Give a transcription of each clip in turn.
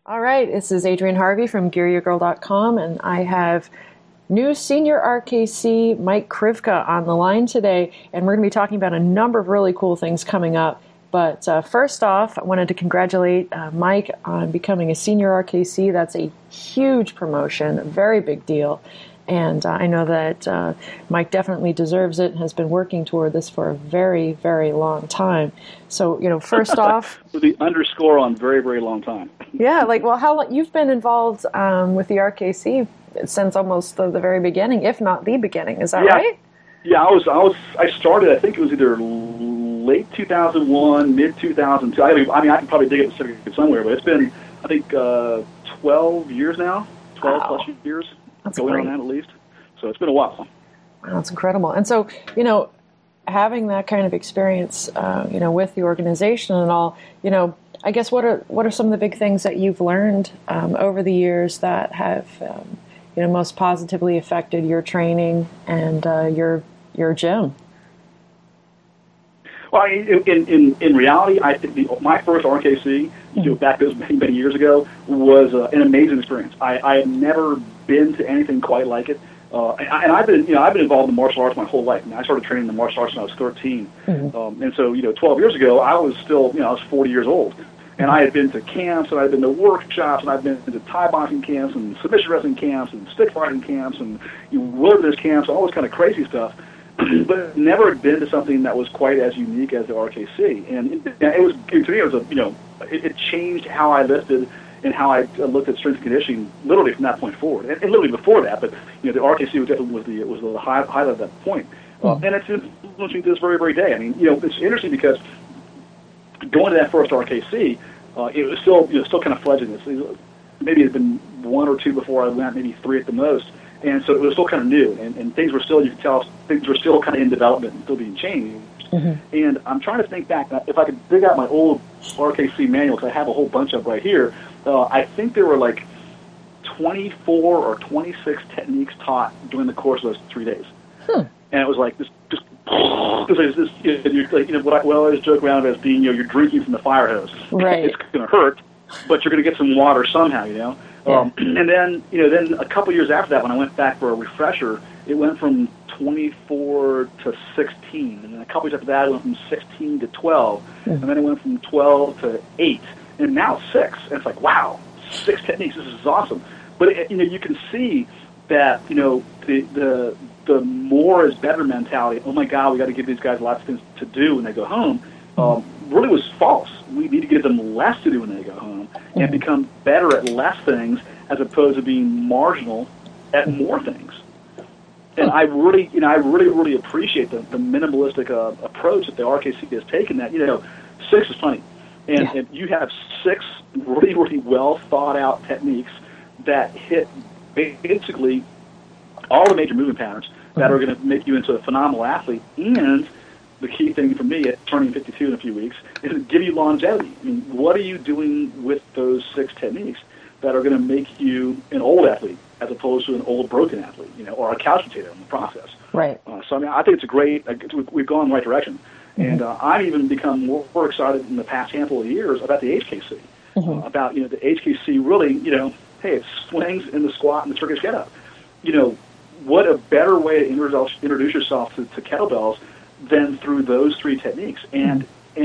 All right, this is Adrienne Harvey from GearYourGirl.com, and I have new senior RKC Mike Krivka on the line today, and we're going to be talking about a number of really cool things coming up. But first off, I wanted to congratulate Mike on becoming a senior RKC. That's a huge promotion, a very big deal. And I know that Mike definitely deserves it and has been working toward this for a very, very long time. So, first off... With the underscore on very, very long time. Yeah, how long... You've been involved with the RKC since almost the very beginning, if not the beginning. Is that right? Yeah, I started, I think it was either late 2001, mid 2002. I can probably dig it somewhere, but it's been, I think, 12 years now, 12 plus years. That's going great. On that at least. So it's been a while. Wow, that's incredible. And so, having that kind of experience, with the organization and all, I guess what are some of the big things that you've learned over the years that have, most positively affected your training and your gym? Well, in reality, I think my first RKC, back those many years ago, was an amazing experience. I had never been to anything quite like it, and I've been involved in martial arts my whole life. I started training in martial arts when I was 13, and so 12 years ago, I was still I was 40 years old, and I had been to camps, and I'd been to workshops, and I'd been to Thai boxing camps, and submission wrestling camps, and stick fighting camps, and wilderness camps, all this kind of crazy stuff. But never had been to something that was quite as unique as the RKC, and it was, to me, it was it changed how I lifted and how I looked at strength and conditioning, literally from that point forward, and literally before that. But the RKC was the highlight of that point, and it's influencing to this very, very day. It's interesting because going to that first RKC, it was still kind of fledgling. Maybe it had been one or two before I went, maybe three at the most. And so it was still kind of new, and things were still, you could tell, things were still kind of in development and still being changed. And I'm trying to think back, if I could dig out my old RKC manual, because I have a whole bunch of them right here, I think there were like 24 or 26 techniques taught during the course of those 3 days. And it was like this, just what I always joke around as being, you're drinking from the fire hose. Right. It's going to hurt, but you're going to get some water somehow, Yeah. And then, then a couple years after that, when I went back for a refresher, it went from 24 to 16. And then a couple years after that, it went from 16 to 12. And then it went from 12 to 8. And now it's 6. And it's like, wow, 6 techniques. This is awesome. But, you can see that, the more is better mentality, oh, my God, we got to give these guys lots of things to do when they go home, really was false. We need to give them less to do when they go home and become better at less things as opposed to being marginal at more things. And I really, really appreciate the minimalistic approach that the RKC has taken. That 6 is plenty, and if you have 6 really, really well thought out techniques that hit basically all the major movement patterns that are going to make you into a phenomenal athlete, and the key thing for me at turning 52 in a few weeks is give you longevity. What are you doing with those 6 techniques that are going to make you an old athlete as opposed to an old broken athlete, or a couch potato in the process? Right. So I think it's a great. We've gone in the right direction, and I've even become more excited in the past handful of years about the HKC, about the HKC really. Hey, it swings in the squat and the Turkish get-up. What a better way to introduce yourself to kettlebells than through those 3 techniques. And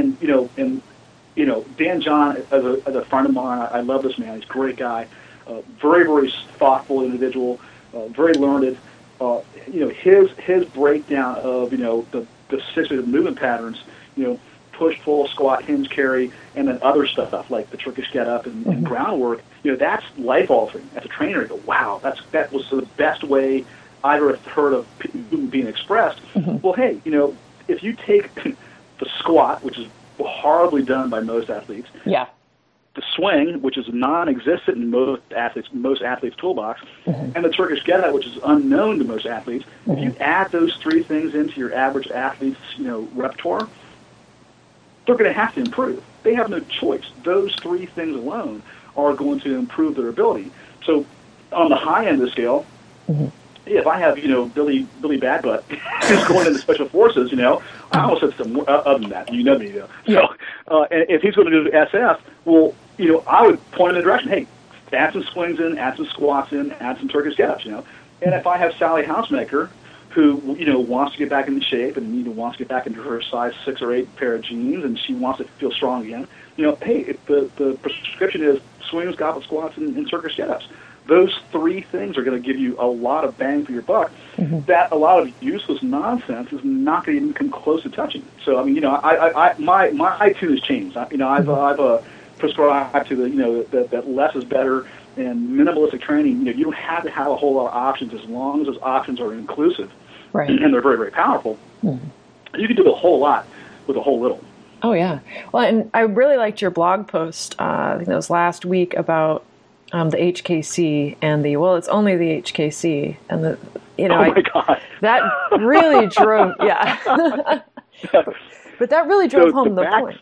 Dan John, as a friend of mine, I love this man. He's a great guy, very, very thoughtful individual, very learned. His breakdown of the 6 movement patterns, push, pull, squat, hinge, carry, and then other stuff like the Turkish get-up and groundwork. That's life altering. As a trainer, you go, wow, that was the best way I've ever heard of being expressed. Well, hey, if you take the squat, which is horribly done by most athletes, the swing, which is non-existent in most athletes' toolbox, and the Turkish get-up, which is unknown to most athletes, if you add those 3 things into your average athlete's repertoire, they're going to have to improve. They have no choice. Those 3 things alone are going to improve their ability. So on the high end of the scale, if I have, Billy Badbutt who's going into Special Forces, I almost said some more other than that. Me, So, and if he's going to do SF, well, I would point in the direction, hey, add some swings in, add some squats in, add some Turkish get-ups, And if I have Sally Housemaker, who, wants to get back into shape and, wants to get back into her size 6 or 8 pair of jeans, and she wants to feel strong again, hey, if the prescription is swings, goblet squats, and Turkish get-ups. Those 3 things are going to give you a lot of bang for your buck. That a lot of useless nonsense is not going to even come close to touching. So, I mean, my attitude has changed. I've prescribed to that less is better and minimalistic training. You don't have to have a whole lot of options as long as those options are inclusive, right? And they're very, very powerful. You can do a whole lot with a whole little. Oh yeah. Well, and I really liked your blog post. I think that was last week about the HKC and it's only the HKC and the oh my God, that really drove but that really drove home the point.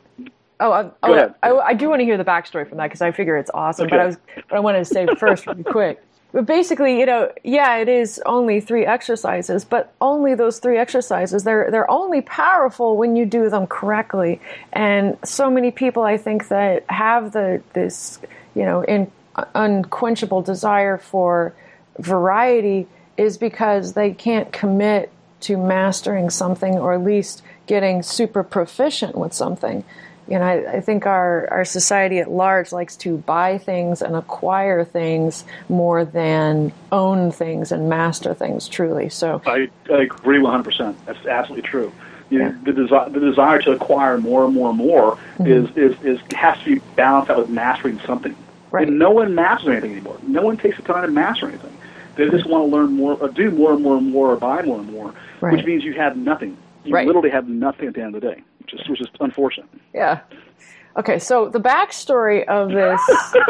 I do want to hear the backstory from that because I figure it's awesome. Okay. But I wanted to say first, really quick. But basically, it is only 3 exercises, but only those 3 exercises. They're only powerful when you do them correctly. And so many people, I think, that have this unquenchable desire for variety is because they can't commit to mastering something or at least getting super proficient with something. I think our society at large likes to buy things and acquire things more than own things and master things truly. So I agree 100%. That's absolutely true. The desire to acquire more and more and more is has to be balanced out with mastering something. Right. And no one masters anything anymore. No one takes the time to master anything. They just want to learn more, or do more and more and more, or buy more and more, which means you have nothing. You literally have nothing at the end of the day, which is unfortunate. Yeah. Okay, so the backstory of this...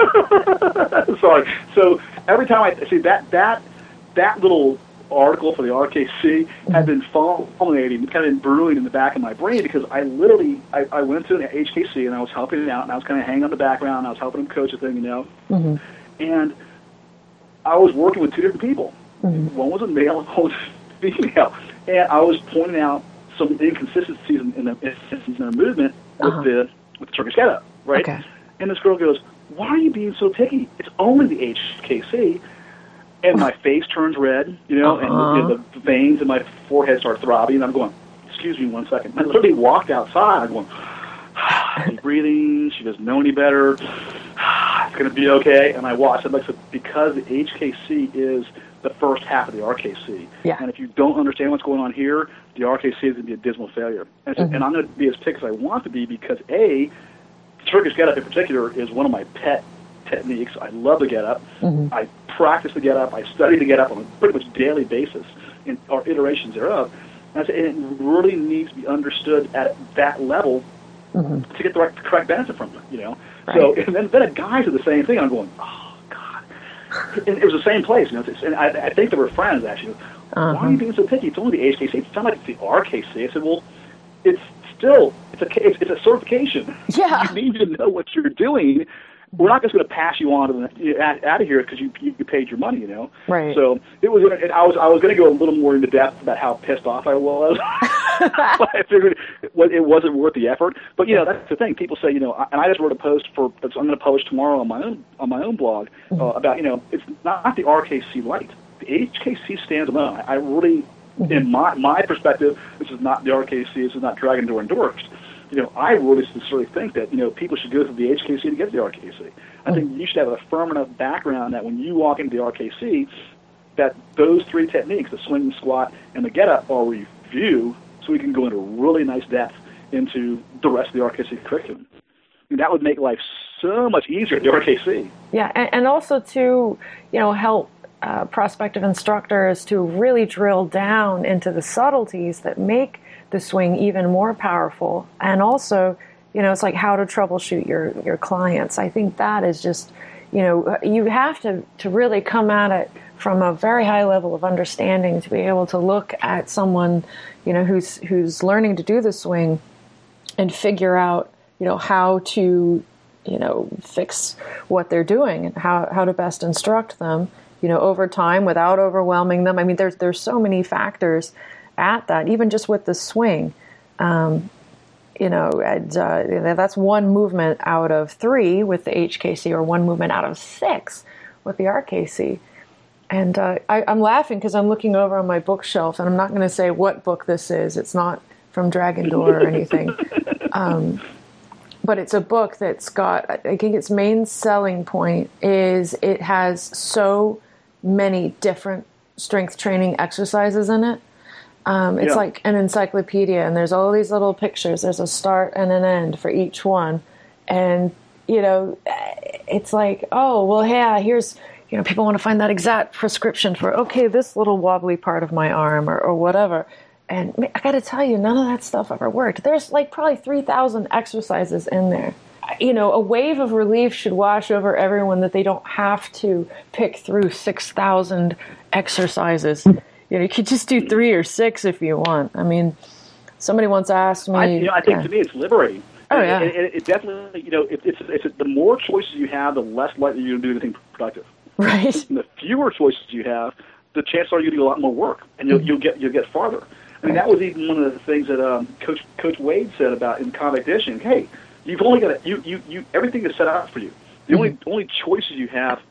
Sorry. So every time I see that little article for the RKC had been fulminating, kind of been brewing in the back of my brain because I literally, I went to an HKC and I was helping him out and I was kind of hanging on the background and I was helping him coach a thing, and I was working with 2 different people. One was a male and one was a female. And I was pointing out some inconsistencies in their movement with the Turkish get-up, right? Okay. And this girl goes, "Why are you being so picky? It's only the HKC." And my face turns red, and the veins in my forehead start throbbing. And I'm going, "Excuse me 1 second." I literally walked outside. I'm going, deep breathing. She doesn't know any better. It's going to be okay. And I watched it. Because the HKC is the first half of the RKC. Yeah. And if you don't understand what's going on here, the RKC is going to be a dismal failure. And, and I'm going to be as picky as I want to be because, Turkish get-up in particular is one of my pet techniques. I love the get-up. I practice the get-up. I study the get-up on a pretty much daily basis or iterations thereof. And it really needs to be understood at that level to get the correct benefit from it, Right. So, and then a guy did the same thing. I'm going, oh, God. And it was the same place, and I think they were friends, actually. Why are you being so picky? It's only the HKC. It's not like it's the RKC. I said, well, it's a certification. Yeah. You need to know what you're doing. We're not just going to pass you on out of here because you paid your money, Right. So it was. I was going to go a little more into depth about how pissed off I was, but I figured it wasn't worth the effort. But that's the thing. People say, and I just wrote a post I'm going to publish tomorrow on my own blog about it's not the RKC light. The HKC stands alone. I really, in my perspective, this is not the RKC. This is not Dragon Door Endurance. I really sincerely think that, people should go through the HKC to get to the RKC. I think you should have a firm enough background that when you walk into the RKC, that those 3 techniques, the swing, the squat, and the get-up, are reviewed so we can go into really nice depth into the rest of the RKC curriculum. And that would make life so much easier at the RKC. Yeah, and also to, help prospective instructors to really drill down into the subtleties that make the swing even more powerful. And also, it's like how to troubleshoot your clients. I think that is just, you have to really come at it from a very high level of understanding to be able to look at someone, who's learning to do the swing and figure out, how to, fix what they're doing and how to best instruct them, over time without overwhelming them. I mean, there's so many factors at that, even just with the swing. And that's one movement out of 3 with the HKC, or one movement out of 6 with the RKC. And I'm laughing because I'm looking over on my bookshelf, and I'm not going to say what book this is. It's not from Dragon Door or anything. But it's a book that's got, I think its main selling point is it has so many different strength training exercises in it. It's like an encyclopedia, and there's all these little pictures. There's a start and an end for each one. And, it's like, oh, well, yeah, here's, people want to find that exact prescription for, okay, this little wobbly part of my arm or whatever. And I got to tell you, none of that stuff ever worked. There's like probably 3,000 exercises in there. A wave of relief should wash over everyone that they don't have to pick through 6,000 exercises. You could just do 3 or 6 if you want. I mean, somebody once asked me. I think to me it's liberating. Oh yeah. It definitely, it's the more choices you have, the less likely you're going to do anything productive. Right. And the fewer choices you have, the chances are you'll do a lot more work, and you'll get farther. I mean, that was even one of the things that Coach Wade said about in Convict Edition. Hey, you've only got you everything is set out for you. The only choices you have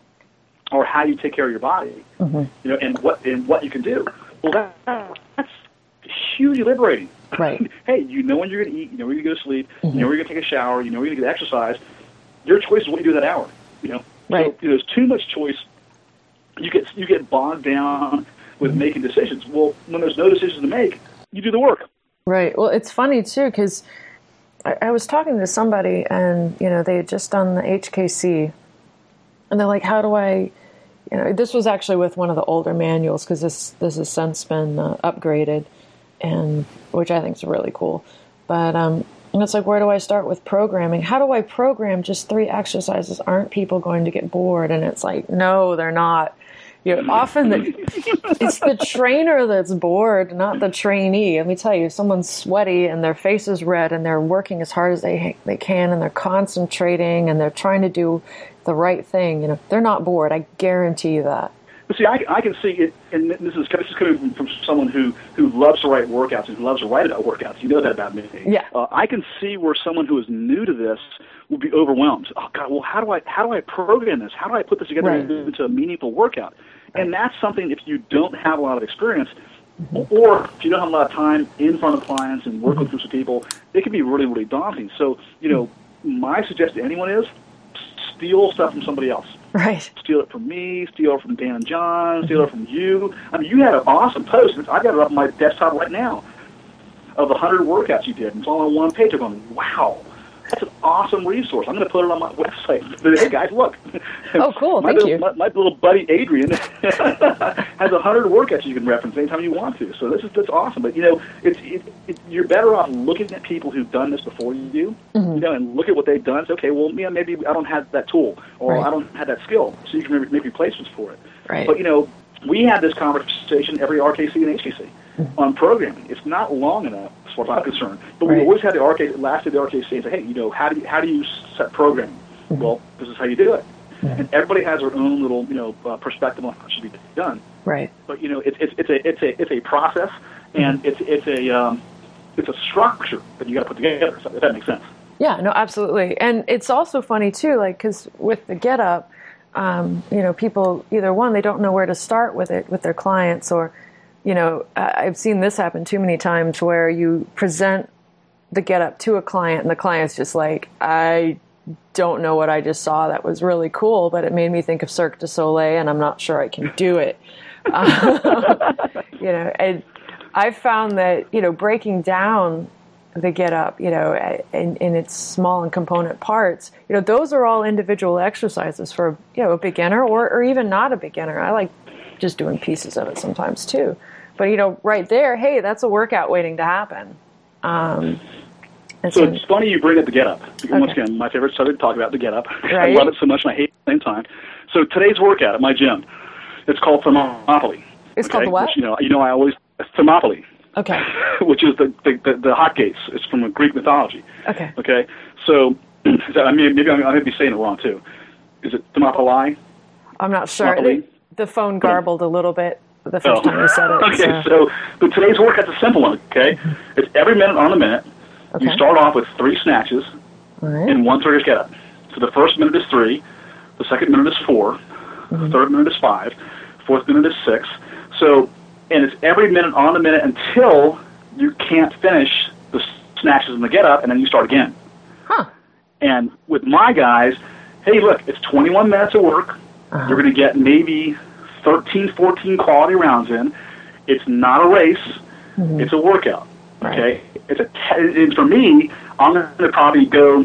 are how you take care of your body, and what you can do. Well, that's hugely liberating. Right. Hey, you know when you're going to eat, you know when you're going to go to sleep, you know when you're going to take a shower, you know when you're going to get exercise. Your choice is what you do that hour. Right. So there's too much choice. You get bogged down with making decisions. Well, when there's no decisions to make, you do the work. Right. Well, it's funny too because I was talking to somebody, and they had just done the HKC, and they're like, "How do I?" This was actually with one of the older manuals because this has since been upgraded, and which I think is really cool. But and it's like, where do I start with programming? How do I program just 3 exercises? Aren't people going to get bored? And it's like, no, they're not. Often it's the trainer that's bored, not the trainee. Let me tell you, if someone's sweaty and their face is red and they're working as hard as they can and they're concentrating and they're trying to do the right thing, they're not bored. I guarantee you that. But see, I can see it, and this is coming from someone who loves to write workouts and who loves to write about workouts. You know that about me. Yeah. I can see where someone who is new to this will be overwhelmed. Oh God, well, how do I program this? How do I put this together into a meaningful workout? And that's something, if you don't have a lot of experience, or if you don't have a lot of time in front of clients and work with groups of people, it can be really, really daunting. So, my suggestion to anyone is steal stuff from somebody else. Right. Steal it from me, steal it from Dan and John, steal it from you. I mean, you had an awesome post. I've got it up on my desktop right now of 100 workouts you did. And it's all on one page. I'm going, wow. That's an awesome resource. I'm going to put it on my website. But, hey, guys, look. Oh, cool. Thank you. My little buddy Adrian has 100 workouts you can reference anytime you want to. So that's awesome. But, you're better off looking at people who've done this before you do, and look at what they've done. And say, okay, well, maybe I don't have that tool or I don't have that skill. So you can make replacements for it. Right. But, we have this conversation every RKC and HKC on programming. It's not long enough, as far as I'm concerned. But we always had the RKC and say, hey, how do you set programming? Well, this is how you do it. And everybody has their own little, perspective on how it should be done. Right. But it's a process, and it's a structure that you got to put together. If that makes sense. Yeah. No, absolutely. And it's also funny too, because with the Get Up, people either one, they don't know where to start with it with their clients, or I've seen this happen too many times where you present the Get Up to a client and the client's just like, I don't know what I just saw. That was really cool, but it made me think of Cirque du Soleil, and I'm not sure I can do it. And I've found that, breaking down the Get Up, in its small and component parts, those are all individual exercises for, a beginner or even not a beginner. I like just doing pieces of it sometimes too. But, right there, hey, that's a workout waiting to happen. So it's funny you bring up the Get Up. Because once again, my favorite subject to talk about, the Get Up. Right. I love it so much and I hate it at the same time. So today's workout at my gym, it's called Thermopylae. It's called the what? Which, I always, Thermopylae. Okay. Which is the hot gates. It's from Greek mythology. Okay. Okay. So, maybe I may be saying it wrong too. Is it Thermopylae? I'm not sure. The phone garbled a little bit the first time you said it. Okay. So today's workout's a simple one. Okay. It's every minute on the minute. Okay. You start off with 3 snatches and 1 turkish get-up. So the first minute is 3, the second minute is 4, the third minute is 5, fourth minute is 6. So, and it's every minute on the minute until you can't finish the snatches and the get-up, and then you start again. Huh. And with my guys, hey, look, it's 21 minutes of work. You're going to get maybe 13, 14 quality rounds in. It's not a race. It's a workout. Okay? And for me, I'm going to probably go,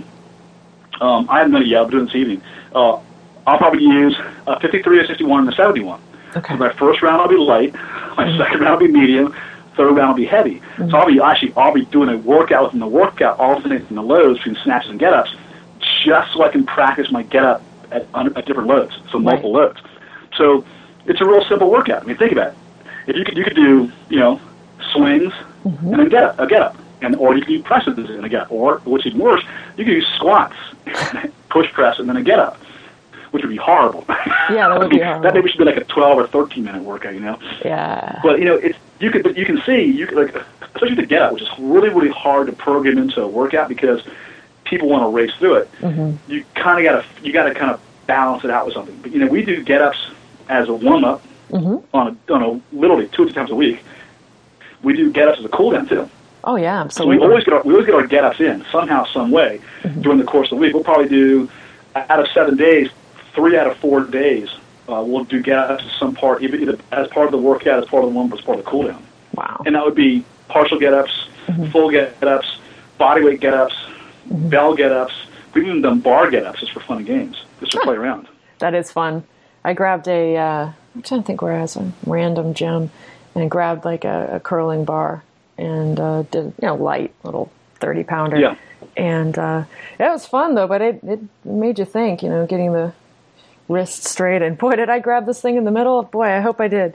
I haven't done it yet, I'll do it this evening. I'll probably use a 53, a 61, and a 71. Okay. So my first round will be light, my second round will be medium, third round will be heavy. So I'll be doing a workout within the workout, alternating the loads between snatches and get-ups, just so I can practice my get-up at different loads, so multiple loads. So it's a real simple workout. I mean, think about it. If you could do, swings and then get up, or you could do presses and a get, or which is worse, you could do squats, push press, and then a get up, which would be horrible. Yeah, that would be horrible. That maybe should be like a 12 or 13 minute workout, Yeah. But you can see especially the get up, which is really, really hard to program into a workout because people want to race through it. You gotta kind of balance it out with something. But we do get ups as a warm up on a literally 2 or 3 times a week. We do get ups as a cool down too. Oh yeah, absolutely. So we always get our get ups in somehow, some way during the course of the week. We'll probably do out of 7 days, 3 out of 4 days. We'll do get ups as some part, either as part of the workout, as part of the warm up, as part of the cool down. Wow. And that would be partial get ups, full get ups, body weight get ups, bell get ups. We've even done bar get ups just for fun and games, just to play around. That is fun. I grabbed I'm trying to think where I was, a random gym, and grabbed like a curling bar and did light little 30-pounder. Yeah. And it was fun though, but it made you think, getting the wrist straight. And boy, did I grab this thing in the middle? Boy, I hope I did.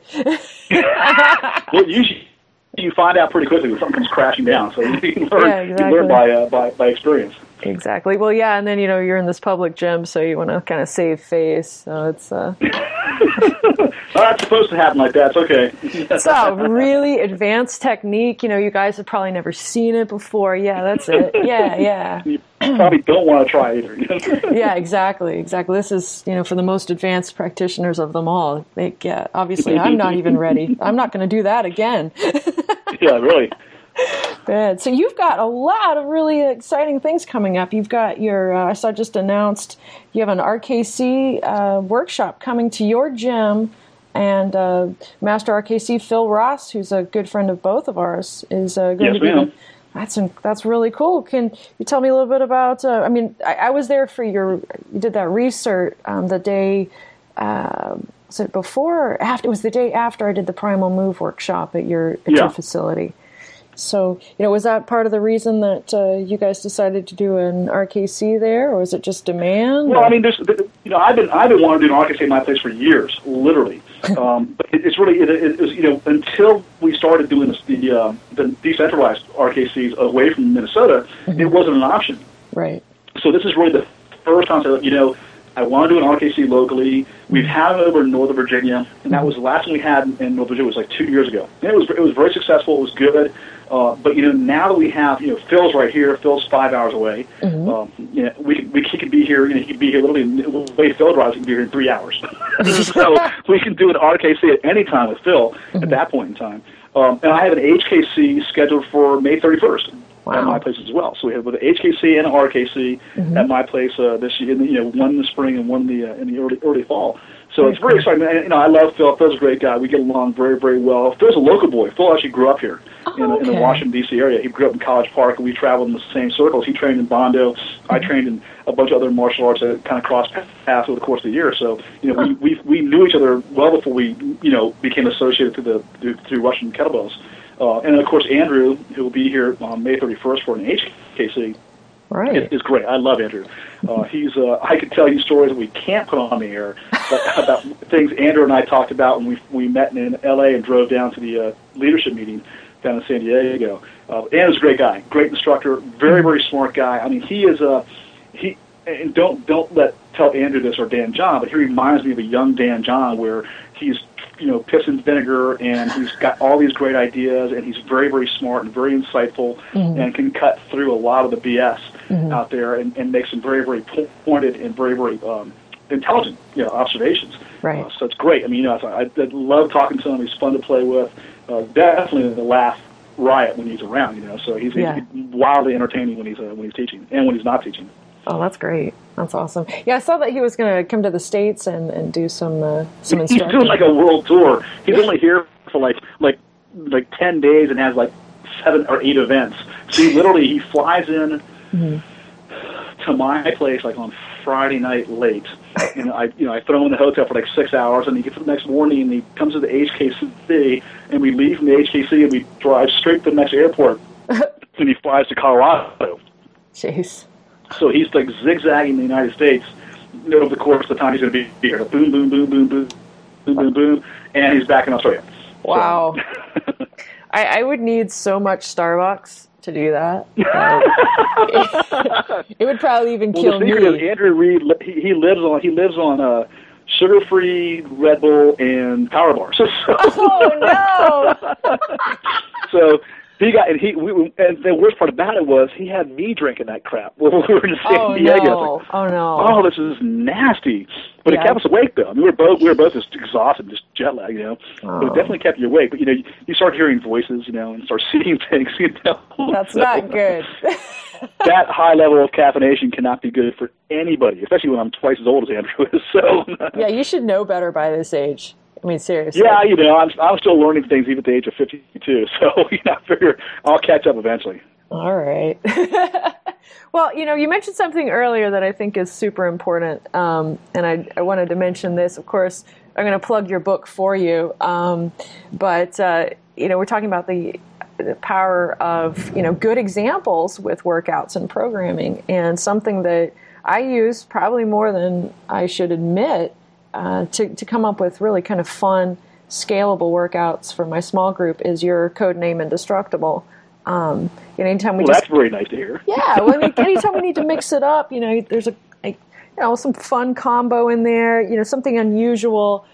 Well, usually you find out pretty quickly when something comes crashing down. So you learn, exactly. you learn by experience. Exactly. Well, yeah, and then you're in this public gym, so you want to kind of save face. So it's well, that's supposed to happen like that. It's okay. It's a really advanced technique. You guys have probably never seen it before. Yeah, that's it. Yeah. You probably don't want to try either. Yeah, exactly. This is for the most advanced practitioners of them all. Obviously, I'm not even ready. I'm not going to do that again. Yeah, really. Good. So you've got a lot of really exciting things coming up. You've got your, I saw just announced, you have an RKC workshop coming to your gym, and Master RKC Phil Ross, who's a good friend of both of ours, is going to be. That's really cool. Can you tell me a little bit about? I was there for you did that research the day. Was it before or after? It was the day after I did the Primal Move workshop at your facility. So, was that part of the reason that you guys decided to do an RKC there, or was it just demand? Well, I've been wanting to do an RKC at my place for years, literally. But it's really, it was, until we started doing the decentralized RKCs away from Minnesota, it wasn't an option. Right. So this is really the first time that, I want to do an RKC locally. We've had it over in Northern Virginia, and that was the last one we had in Northern Virginia. It was like 2 years ago. And it was very successful. It was good. But now that we have, Phil's right here. Phil's 5 hours away. He could be here. He could be here literally. The way Phil drives, he could be here in 3 hours. So we can do an RKC at any time with Phil at that point in time. And I have an HKC scheduled for May 31st. Wow. At my place as well. So we have both an HKC and an RKC at my place this year. One in the spring and one in the early fall. So it's very exciting. And, I love Phil. Phil's a great guy. We get along very, very well. Phil's a local boy. Phil actually grew up here in the Washington, D.C. area. He grew up in College Park, and we traveled in the same circles. He trained in Bondo. I trained in a bunch of other martial arts that kind of crossed paths over the course of the year. So, we knew each other well before we, became associated through Russian kettlebells. And, of course, Andrew, who will be here on May 31st for an HKC, is great. I love Andrew. I could tell you stories that we can't put on the air about things Andrew and I talked about when we met in L.A. and drove down to the leadership meeting down in San Diego. Andrew's a great guy, great instructor, very, very smart guy. I mean, he is and don't tell Andrew this or Dan John, but he reminds me of a young Dan John where he's piss and vinegar, and he's got all these great ideas, and he's very, very smart and very insightful, and can cut through a lot of the BS out there and make some very, very pointed and very, very intelligent observations. Right. So it's great. I mean, I love talking to him. He's fun to play with. Definitely the laugh riot when he's around. So he's wildly entertaining when he's teaching and when he's not teaching. Oh, that's great. That's awesome. Yeah, I saw that he was going to come to the States and do some instruction. He's doing like a world tour. He's only here for like 10 days and has like 7 or 8 events. So he flies in to my place like on Friday night late, and I throw him in the hotel for like 6 hours, and he gets up the next morning and he comes to the HKC, and we leave from the HKC and we drive straight to the next airport, and he flies to Colorado. Jeez. So he's like zigzagging the United States over the course of the time he's going to be here. Boom, boom, boom, boom, boom, boom, boom, boom, and he's back in Australia. Wow. So. I would need so much Starbucks to do that. It would probably even kill me. The secret is Andrew Reed. He lives on sugar-free Red Bull and power bars. Oh no! So. And the worst part about it was he had me drinking that crap when we were in San Diego. No. Like, oh no! Oh, this is nasty. But it kept us awake though. I mean, we were both just exhausted, just jet lag, But it definitely kept you awake. But you start hearing voices, and start seeing things. That's not good. That high level of caffeination cannot be good for anybody, especially when I'm twice as old as Andrew is. So yeah, you should know better by this age. I mean, seriously. Yeah, I'm still learning things even at the age of 52, so I figure I'll catch up eventually. All right. Well, you mentioned something earlier that I think is super important, and I wanted to mention this. Of course, I'm going to plug your book for you, but we're talking about the power of good examples with workouts and programming, and something that I use probably more than I should admit. To come up with really kind of fun, scalable workouts for my small group is your code name Indestructible. Anytime that's very nice to hear. Yeah, anytime we need to mix it up, there's some fun combo in there, something unusual.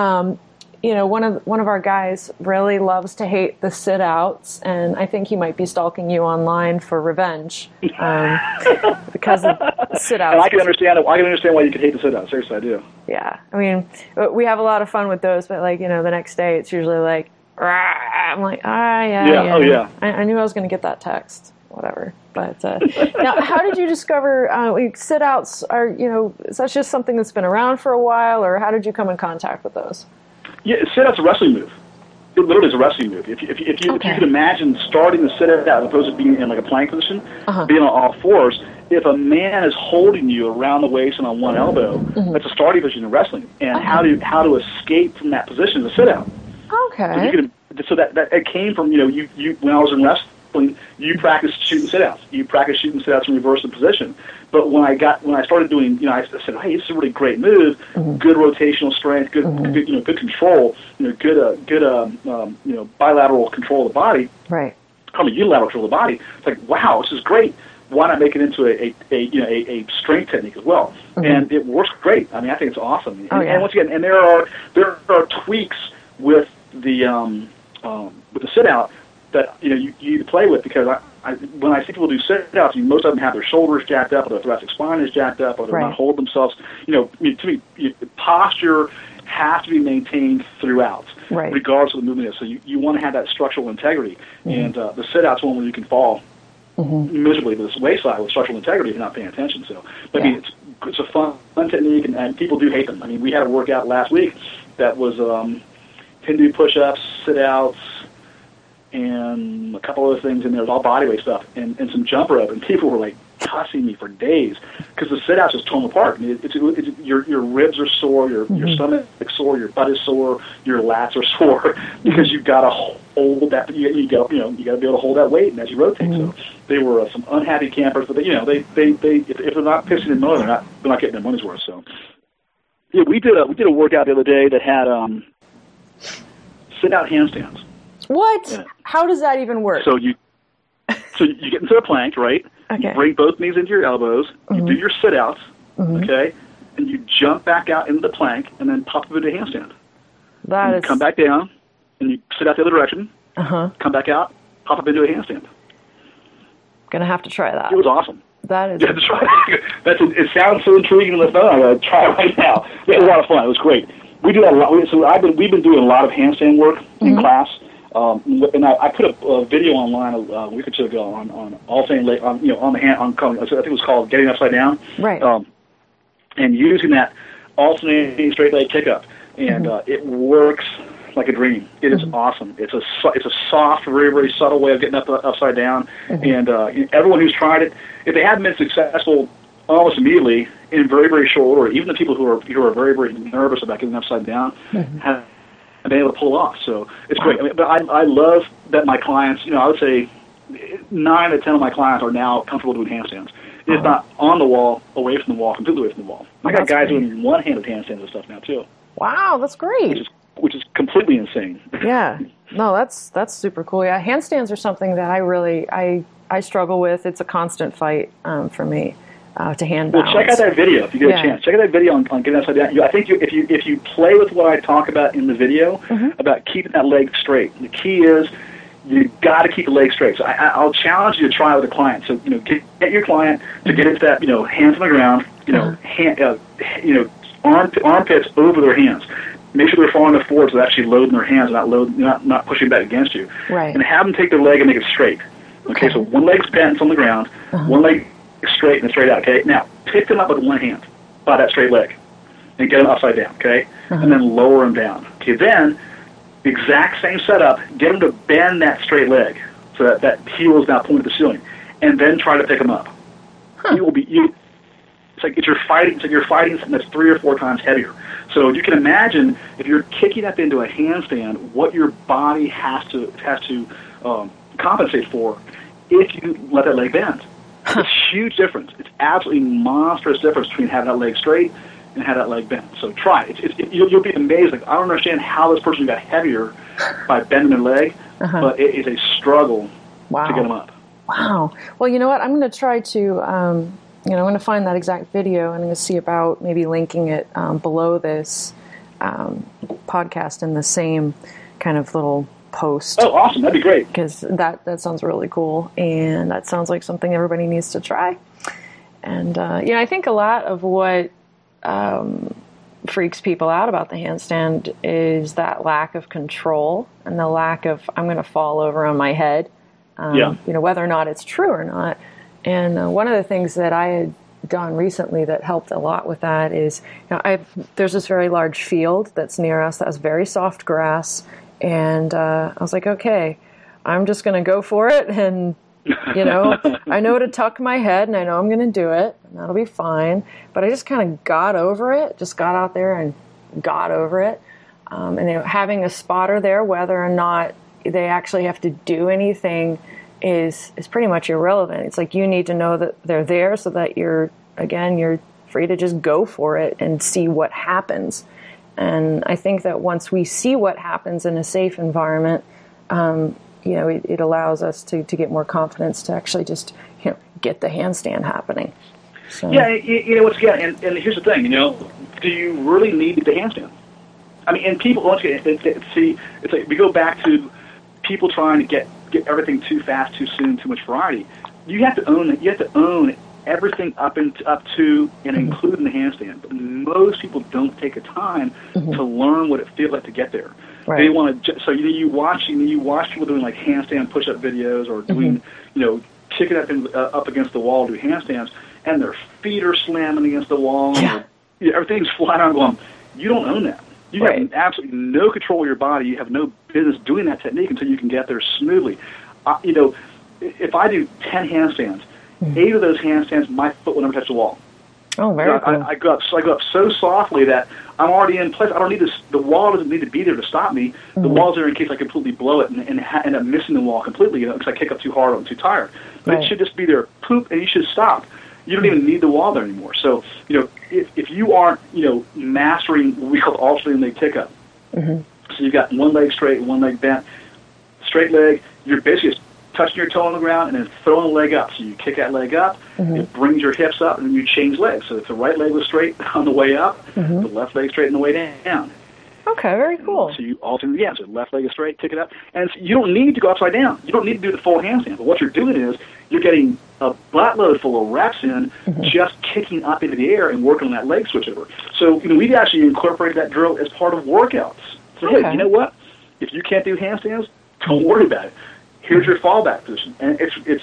One of our guys really loves to hate the sit-outs, and I think he might be stalking you online for revenge because of sit-outs. And I can understand why you could hate the sit-outs. Seriously, I do. Yeah, I mean, we have a lot of fun with those, but the next day it's usually like, rah! I'm like, yeah. Oh yeah. I knew I was going to get that text. Whatever. But now, how did you discover sit-outs? Is that just something that's been around for a while, or how did you come in contact with those? Yeah, sit-out's a wrestling move. It literally is a wrestling move. If you can imagine starting the sit-out as opposed to being in like a plank position, being on all fours, if a man is holding you around the waist and on one elbow, that's a starting position in wrestling. And how to escape from that position is a sit-out. Okay. So that it came from you when I was in wrestling, you practiced shooting sit-outs. You practiced shooting sit-outs in reverse the position. But when I started doing, I said, hey, this is a really great move. Good rotational strength, good control, good bilateral control of the body. Right. Unilateral control of the body. It's like, wow, this is great. Why not make it into a strength technique as well? And it works great. I mean, I think it's awesome. And once again, and there are tweaks with the sit-out that you play with, because when I see people do sit-outs, most of them have their shoulders jacked up, or their thoracic spine is jacked up, or they're not holding themselves. To me, posture has to be maintained throughout, regardless of the movement. So you want to have that structural integrity, and the sit-out's one where you can fall miserably to this wayside with structural integrity if you're not paying attention. So, I mean, it's a fun technique, and people do hate them. I mean, we had a workout last week that was Hindu push-ups, sit-outs, and a couple other things in there. It was all bodyweight stuff and some jump rope, and people were like cussing me for days because the sit-outs just tore them apart. I mean, your ribs are sore, your stomach is sore, your butt is sore, your lats are sore because you've got to hold that. You got to be able to hold that weight as you rotate. So they were some unhappy campers, but they if they're not pissing and moaning, they're not getting their money's worth. So yeah, we did a workout the other day that had sit-out handstands. What? Yeah. How does that even work? So you get into a plank, right? Okay. You bring both knees into your elbows. You do your sit-outs, okay? And you jump back out into the plank and then pop into a handstand. That is... Come back down, and you sit out the other direction, Uh-huh. come back out, hop up into a handstand. Going to have to try that. It was awesome. That is... Yeah, that's right. It sounds so intriguing on the phone. I'm going to try it right now. It was a lot of fun. It was great. We do that a lot. We've been doing a lot of handstand work in class. And I put a video online a week or two ago on all things on the hand I think it was called Getting Upside Down. Right. And using that alternating straight leg kick up, and it works like a dream. It is awesome. It's a soft, very, very subtle way of getting up upside down. And everyone who's tried it, if they haven't been successful almost immediately in very, very short order, even the people who are very, very nervous about getting upside down have been able to pull it off. So it's great. I mean, but I love that my clients, I would say 9 out of 10 of my clients are now comfortable doing handstands. It's not on the wall, away from the wall, completely away from the wall. I got guys doing one-handed handstands and stuff now too. Wow, that's great. Which is completely insane. Yeah. No, that's super cool. Yeah, handstands are something that I struggle with. It's a constant fight for me to hand balance. Well, check out that video if you get a chance. Check out that video on getting upside down. I think if you play with what I talk about in the video about keeping that leg straight, the key is you got to keep the leg straight. So I'll challenge you to try with a client. So get your client to get into that hands on the ground, armpits over their hands. Make sure they're falling to forward, so they're actually loading their hands, not pushing back against you. Right. And have them take their leg and make it straight. Okay, so one leg's bent on the ground, one leg straight and straight out. Okay, now pick them up with one hand by that straight leg and get them upside down. Okay, and then lower them down. Okay, then exact same setup. Get them to bend that straight leg so that heel is now pointed to the ceiling, and then try to pick them up. You will be It's like you're fighting something that's 3 or 4 times heavier. So you can imagine if you're kicking up into a handstand, what your body has to compensate for if you let that leg bend. It's a huge difference. It's absolutely monstrous difference between having that leg straight and having that leg bent. So try it. You'll be amazed. Like, I don't understand how this person got heavier by bending their leg, but it is a struggle to get them up. Wow. Well, you know what? I'm going to try to... I'm going to find that exact video, and I'm going to see about maybe linking it below this podcast in the same kind of little post. Oh, awesome. That'd be great. Because that sounds really cool, and that sounds like something everybody needs to try. And, I think a lot of what freaks people out about the handstand is that lack of control and the lack of, I'm going to fall over on my head, whether or not it's true or not. And one of the things that I had done recently that helped a lot with that is, there's this very large field that's near us that has very soft grass, and I was like, okay, I'm just going to go for it, and I know to tuck my head, and I know I'm going to do it, and that'll be fine. But I just kind of got over it, just got out there and got over it, and having a spotter there, whether or not they actually have to do anything is pretty much irrelevant. It's like you need to know that they're there so that you're free to just go for it and see what happens. And I think that once we see what happens in a safe environment, it allows us to get more confidence to actually just get the handstand happening. So. Yeah, once again, and here's the thing, do you really need the handstand? I mean, and people, once again, it's like we go back to people trying to get everything too fast, too soon, too much variety. You have to own it. You have to own everything up to and including the handstand. But most people don't take the time to learn what it feels like to get there. Right. They want to. So you watch people doing like handstand push-up videos or doing kicking up against the wall to do handstands, and their feet are slamming against the wall. Yeah. And everything's flying around going. You don't own that. You have absolutely no control of your body. You have no business doing that technique until you can get there smoothly. If I do 10 handstands, 8 of those handstands, my foot will never touch the wall. Oh, very cool. I go up so softly that I'm already in place. I don't need this. The wall doesn't need to be there to stop me. The wall's there in case I completely blow it and end up missing the wall completely, because I kick up too hard or I'm too tired. But it should just be there, poop, and you should stop. You don't even need the wall there anymore. So, if you aren't, mastering what we call alternating leg kick up, so you've got one leg straight, one leg bent, straight leg, you're basically just touching your toe on the ground and then throwing the leg up. So you kick that leg up, it brings your hips up, and then you change legs. So if the right leg was straight on the way up, the left leg straight on the way down. Okay, very cool. So you alternate, so left leg is straight, kick it up. And you don't need to go upside down. You don't need to do the full handstand. But what you're doing is you're getting a buttload full of reps in just kicking up into the air and working on that leg switch over. So we've actually incorporated that drill as part of workouts. So, hey, you know what? If you can't do handstands, don't worry about it. Here's your fallback position. And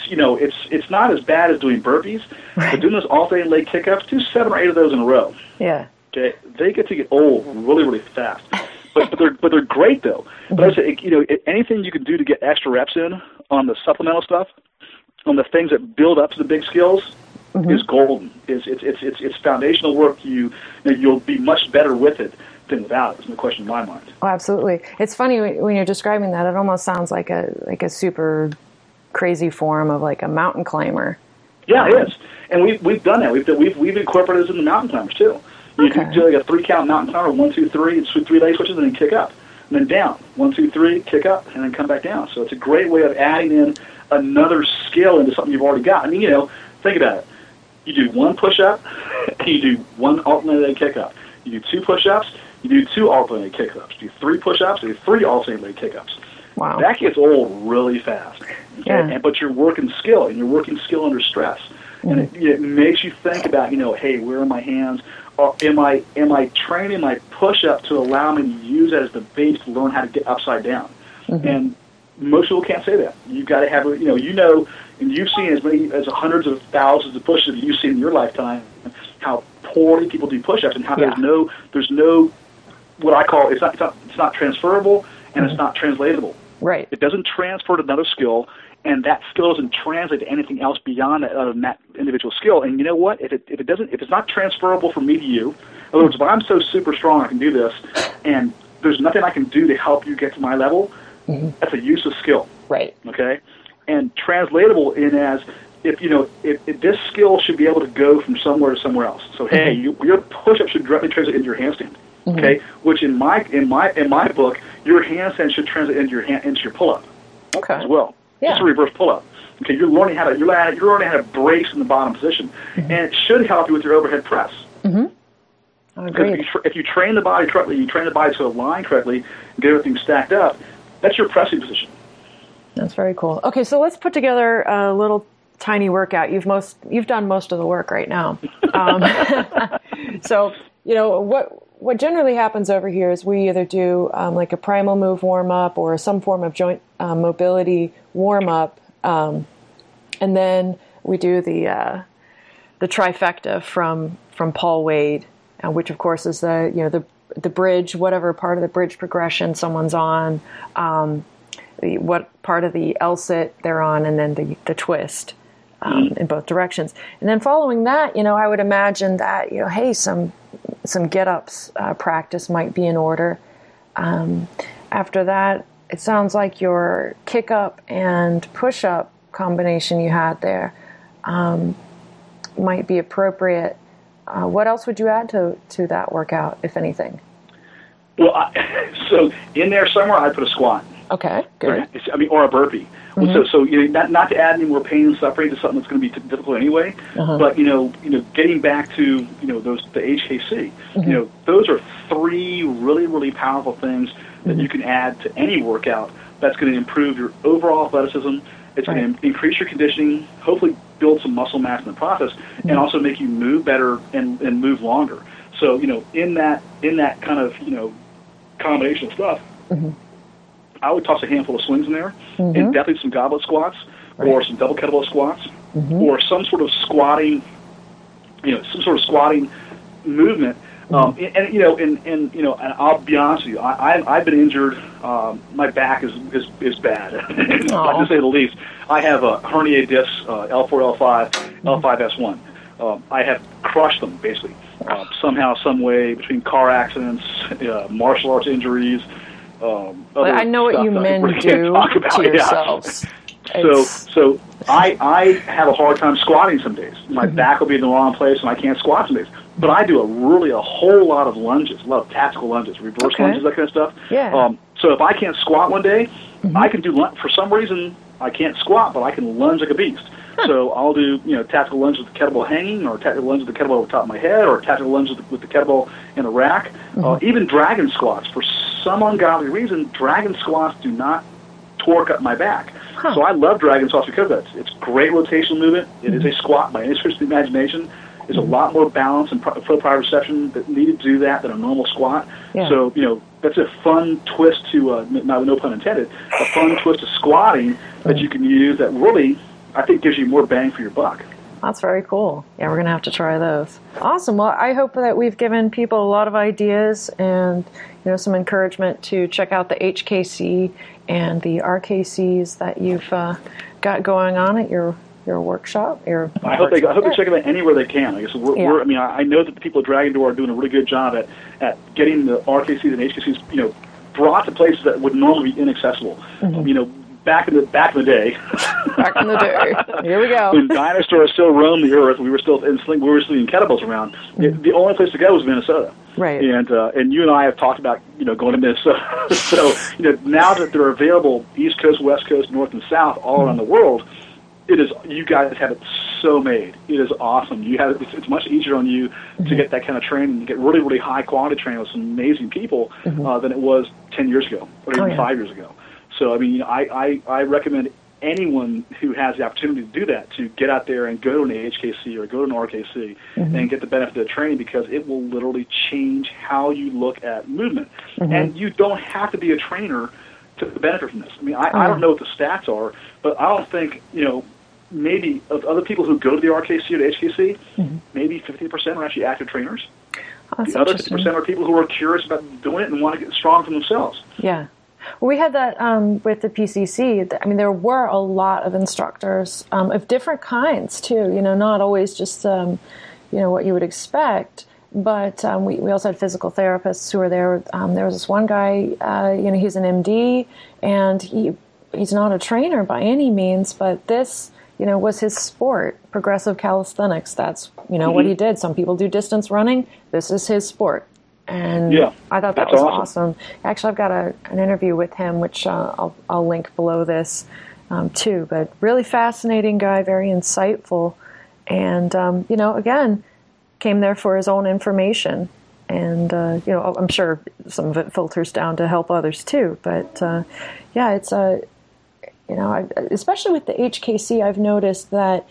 it's not as bad as doing burpees, but doing those alternating leg kick-ups, do 7 or 8 of those in a row. Yeah. Okay, they get old really, really fast, but they're great though. But I say, anything you can do to get extra reps in on the supplemental stuff, on the things that build up to the big skills, is golden. It's foundational work. You'll be much better with it than without it. There's no question in my mind. Oh, absolutely. It's funny when you're describing that. It almost sounds like a super crazy form of like a mountain climber. Yeah, it is, and we've done that. We've incorporated this in the mountain climbers too. You do like a 3-count mountain climber, 1, 2, 3, and 3 leg switches, and then kick up, and then down. 1, 2, 3, kick up, and then come back down. So it's a great way of adding in another skill into something you've already got. I mean, think about it. You do 1 push-up, and you do 1 alternate leg kick-up. You do 2 push-ups, you do 2 alternate leg kick-ups. You do 3 push-ups, you do 3 alternate leg kick-ups. Wow. That gets old really fast. Okay? Yeah. But you're working skill, and you're working skill under stress. And it makes you think about, hey, where are my hands? Or am I training my push-up to allow me to use that as the base to learn how to get upside down? And most people can't say that. You've got to have, and you've seen as many as hundreds of thousands of push-ups that you've seen in your lifetime, how poorly people do push-ups and how there's no what I call, it's not transferable and it's not translatable. Right. It doesn't transfer to another skill, and that skill doesn't translate to anything else beyond that, other than that individual skill. And you know what? If it's not transferable from me to you, in other words, if I'm so super strong I can do this, and there's nothing I can do to help you get to my level, that's a useless skill. Right. Okay. And translatable in as if this skill should be able to go from somewhere to somewhere else. So hey, your push-up should directly translate into your handstand. Okay. Which in my book, your handstand should translate into your pull-up. Okay. As well. Yeah. It's a reverse pull-up. Okay, you're learning how to brace in the bottom position, and it should help you with your overhead press. Because if you train the body correctly, you train the body to align correctly, and get everything stacked up, that's your pressing position. That's very cool. Okay, so let's put together a little tiny workout. You've done most of the work right now. So what generally happens over here is we either do like a primal move warm-up or some form of joint mobility warm-up, and then we do the trifecta from Paul Wade, which of course is the bridge, whatever part of the bridge progression someone's on, what part of the L-sit they're on, and then the twist in both directions. And then following that, I would imagine that hey, some get-ups practice might be in order. After that, it sounds like your kick-up and push-up combination you had there might be appropriate. What else would you add to that workout, if anything? Well, so in there somewhere, I'd put a squat. Okay, good. Or a burpee. So not to add any more pain and suffering to something that's going to be difficult anyway. But getting back to the HKC, those are 3 really, really powerful things that you can add to any workout that's going to improve your overall athleticism. It's going to increase your conditioning, hopefully build some muscle mass in the process, and also make you move better and move longer. So in that kind of combination of stuff, I would toss a handful of swings in there, and definitely some goblet squats, or some double kettlebell squats, or some sort of squatting, movement. And I'll be honest with you, I've been injured. My back is bad, to say the least. I have a herniated disc, L4, L5, L5S1. I have crushed them basically, somehow, some way, between car accidents, martial arts injuries. I know what you men really do to yourselves. So I have a hard time squatting some days. My back will be in the wrong place, and I can't squat some days. But I do a whole lot of lunges, a lot of tactical lunges, reverse lunges, that kind of stuff. Yeah. So if I can't squat one day, I can do, for some reason, I can't squat, but I can lunge like a beast. So I'll do, tactical lunge with the kettlebell hanging, or tactical lunge with the kettlebell over the top of my head, or tactical lunge with the kettlebell in a rack. Even dragon squats, for some ungodly reason, dragon squats do not torque up my back. Huh. So I love dragon squats because of that. It's great rotational movement. It is a squat by any stretch of the imagination. There's a lot more balance and proprioception that needed to do that than a normal squat. Yeah. So, that's a fun twist to, no pun intended, a fun twist to squatting that you can use that really, I think, gives you more bang for your buck. That's very cool. Yeah, we're going to have to try those. Awesome. Well, I hope that we've given people a lot of ideas and, some encouragement to check out the HKC and the RKCs that you've got going on at your workshop. I hope they check it out anywhere they can. I guess I know that the people at Dragon Door are doing a really good job at getting the RKCs and HKCs, brought to places that would normally be inaccessible. Back in the day. Back in the day. Here we go. When dinosaurs still roamed the earth, we were still in kettlebells around. The only place to go was Minnesota. Right. And you and I have talked about going to Minnesota. So now that they're available East Coast, West Coast, North and South, all around the world, you guys have it so made. It is awesome. It's much easier on you to get that kind of training, to get really, really high quality training with some amazing people than it was 10 years ago or even 5 years ago. So, I recommend anyone who has the opportunity to do that to get out there and go to an HKC or go to an RKC and get the benefit of the training, because it will literally change how you look at movement. And you don't have to be a trainer to benefit from this. I don't know what the stats are, but I don't think, maybe of other people who go to the RKC or the HKC, maybe 50% are actually active trainers. The other 50% are people who are curious about doing it and want to get strong for themselves. Yeah. Well, we had that with the PCC. There were a lot of instructors of different kinds, too. Not always just, what you would expect. But we also had physical therapists who were there. There was this one guy, he's an MD, and he's not a trainer by any means, but this, was his sport, progressive calisthenics. That's, what he did. Some people do distance running. This is his sport. And I thought that was awesome. Actually, I've got an interview with him, which I'll link below this too. But really fascinating guy, very insightful, and again, came there for his own information. And I'm sure some of it filters down to help others too. But it's especially with the HKC, I've noticed that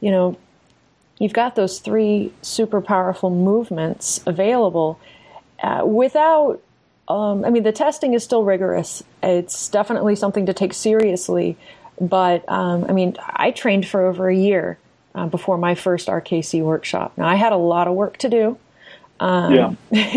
you've got those 3 super powerful movements available. Without, the testing is still rigorous. It's definitely something to take seriously. But, I trained for over a year before my first RKC workshop. Now, I had a lot of work to do. And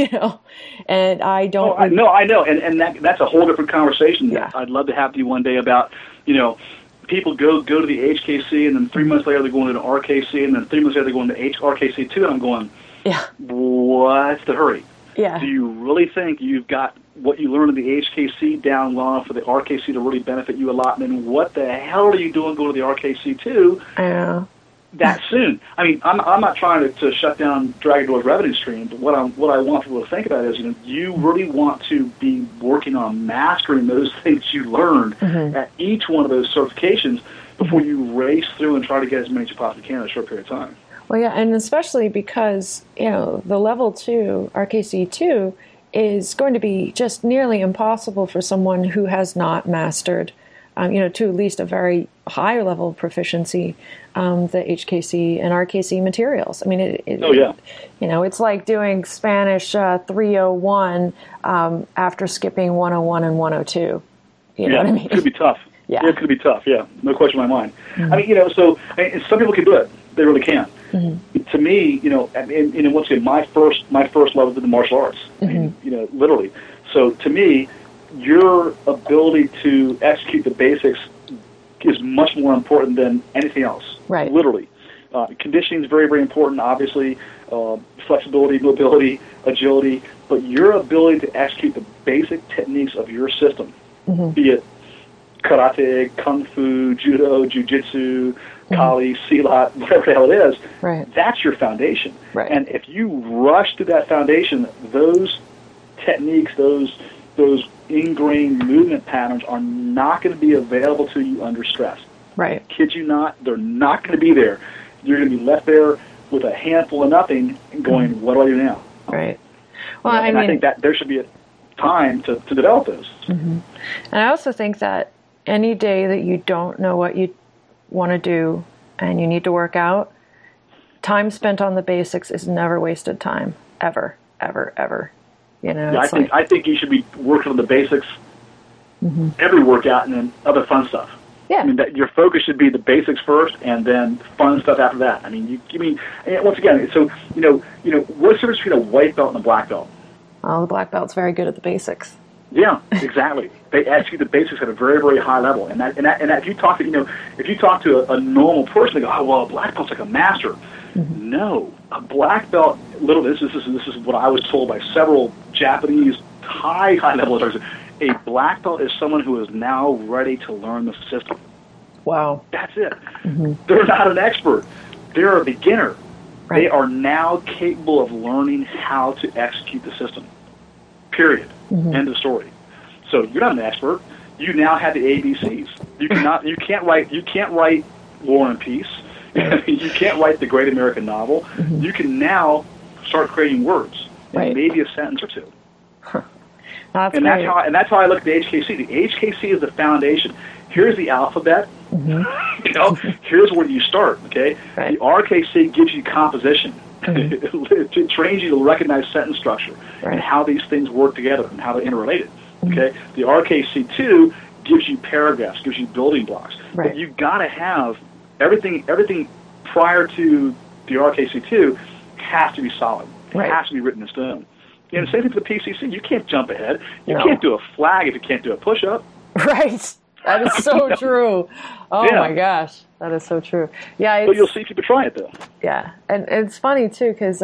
I don't... I know. And that's a whole different conversation that I'd love to have with you one day about, people go to the HKC, and then 3 months later they're going to an RKC, and then 3 months later they're going to RKC2, and I'm going, what's the hurry? Yeah. Do you really think you've got what you learned in the HKC down long for the RKC to really benefit you a lot? And then what the hell are you doing going to the RKC2 that soon? I'm not trying to shut down Dragon Door's revenue stream, but what I want people to think about is, you really want to be working on mastering those things you learned at each one of those certifications before you race through and try to get as many as you possibly can in a short period of time. Well, yeah, and especially because, the level 2, RKC2, is going to be just nearly impossible for someone who has not mastered, to at least a very higher level of proficiency, the HKC and RKC materials. It's like doing Spanish 301 after skipping 101 and 102. You know what I mean? It could be tough. Yeah. It could be tough, no question in my mind. So some people can do it. They really can. To me, and once again, my first love was the martial arts. Literally. So to me, your ability to execute the basics is much more important than anything else. Right. Literally. Conditioning is very, very important, obviously. Flexibility, mobility, agility. But your ability to execute the basic techniques of your system, be it karate, kung fu, judo, jiu-jitsu, Kali, Silat, whatever the hell it is, that's your foundation. Right. And if you rush to that foundation, those techniques, those ingrained movement patterns are not going to be available to you under stress. Right. Kid you not, they're not going to be there. You're going to be left there with a handful of nothing and going, what do I do now? Right. Well, I think that there should be time to develop those. Mm-hmm. And I also think that any day that you don't know what you want to do and you need to work out, time spent on the basics is never wasted time, ever, ever, ever. You know, yeah, I think you should be working on the basics every workout, and then other fun stuff. Yeah. I mean, that your focus should be the basics first, and then fun stuff after that. I mean, and once again, so what's the difference between a white belt and a black belt? Oh, the black belt's very good at the basics. Yeah, exactly. They execute the basics at a very, very high level, and that if you talk to a normal person, they go, oh well, a black belt's like a master. Mm-hmm. No, a black belt. This is what I was told by several Japanese high level instructors. A black belt is someone who is now ready to learn the system. Wow. That's it. Mm-hmm. They're not an expert. They're a beginner. Right. They are now capable of learning how to execute the system. Period. Mm-hmm. End of story. So you're not an expert. You now have the ABCs. You can't write War and Peace. You can't write the great American novel. Mm-hmm. You can now start creating words, and maybe a sentence or two. And that's how I look at the HKC. The HKC is the foundation. Here's the alphabet. Mm-hmm. Here's where you start. Okay. Right. The RKC gives you composition. Mm-hmm. It trains you to recognize sentence structure and how these things work together and how they're interrelated. Okay. Mm-hmm. The RKC2 gives you paragraphs, gives you building blocks. Right. But you've got to have everything prior to the RKC2 has to be solid. It has to be written in stone. And the same thing for the PCC. You can't jump ahead. You can't do a flag if you can't do a push-up. Right. That is so true. Oh, my gosh. That is so true. Yeah. But you'll see people try it, though. Yeah. And it's funny, too, because,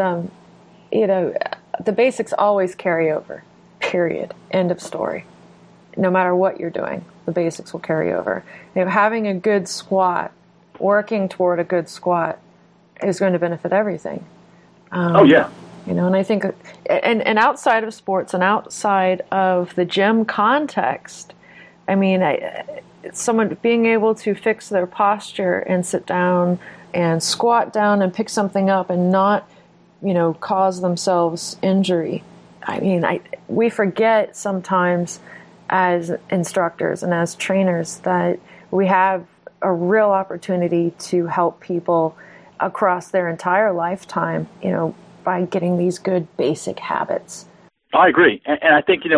the basics always carry over, period. End of story. No matter what you're doing, the basics will carry over. Having a good squat, working toward a good squat is going to benefit everything. Oh, yeah. And I think, and outside of sports and outside of the gym context, I mean, someone being able to fix their posture and sit down and squat down and pick something up and not, cause themselves injury. I mean, we forget sometimes as instructors and as trainers that we have a real opportunity to help people across their entire lifetime, by getting these good basic habits. I agree, and I think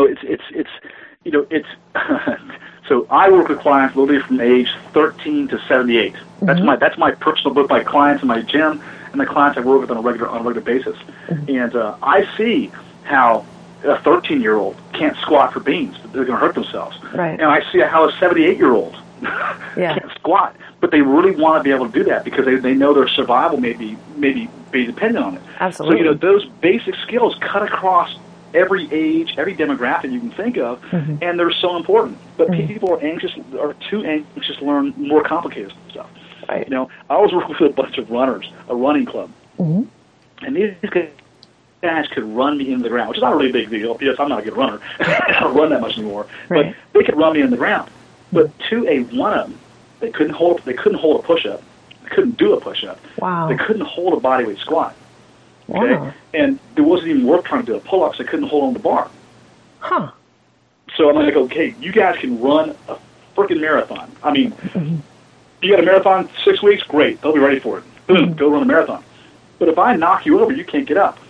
it's so I work with clients literally from age 13 to 78. That's my personal book. My clients in my gym and the clients I work with on a regular basis, and I see how a 13-year-old can't squat for beans; they're going to hurt themselves. Right. And I see how a 78-year-old can't squat, but they really want to be able to do that because they know their survival may be dependent on it. Absolutely. So those basic skills cut across every age, every demographic you can think of, and they're so important. But people are too anxious to learn more complicated stuff. Right. I was working with a bunch of runners, a running club, and these guys could run me into the ground, which is not really a big deal because I'm not a good runner. I don't run that much anymore. Right. But they could run me into the ground. But to a one-up, they couldn't hold a push-up. They couldn't do a push-up. Wow. They couldn't hold a bodyweight squat. Okay? Wow. And there wasn't even worth trying to do a pull-up, so they couldn't hold on the bar. Huh. So I'm like, okay, you guys can run a freaking marathon. I mean, you got a marathon 6 weeks? Great. They'll be ready for it. Boom, go run a marathon. But if I knock you over, you can't get up.